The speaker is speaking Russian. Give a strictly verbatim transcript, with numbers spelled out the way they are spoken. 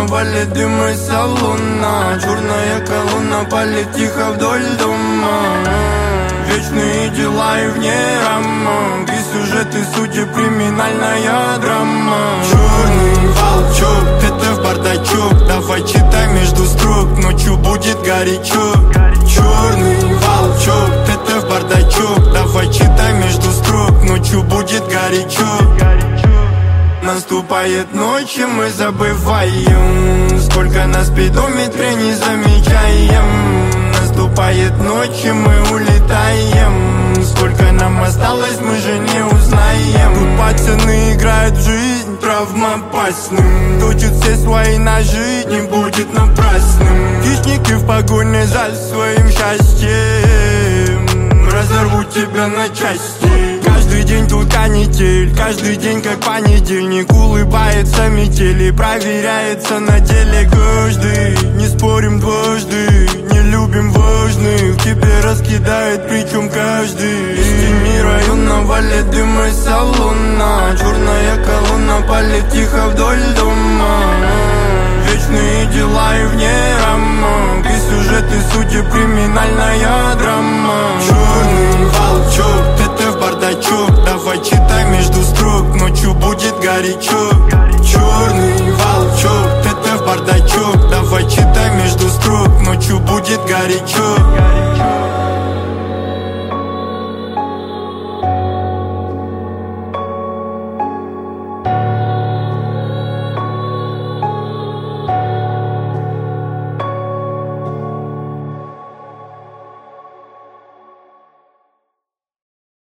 валит дым из салона. Черная колонна палит тихо вдоль дома. Вечные дела и вне рамок, и сюжеты, судьи, криминальная драма. Черный волчок, это в бардачок, давай читай между строк, ночью будет горячо. Черный волчок, это в бардачок, давай читай между строк, ночью будет горячо. Наступает ночь, и мы забываем, сколько на спидометре не замечаем. Наступает ночь, и мы улетаем, сколько нам осталось, мы же не узнаем. Тут пацаны играют в жизнь травмоопасным, точат все свои ножи, не будет напрасным. Хищники в погоне за своим счастьем разорвут тебя на части. Каждый день тут канитель, каждый день как понедельник. Улыбается метель и проверяется на деле каждый. Не спорим дважды, не любим важных, тебе раскидает причем каждый. Из тени района валит дым из салона. Черная колонна палит тихо вдоль дома. Вечные дела и вне рамок, и сюжеты, судьи, криминальная драма. Черный волчок, это в бардачок, давай читай между строк, ночью будет горячо. Черный волчок, это в бардачок, давай читай между строк, ночью будет горячо.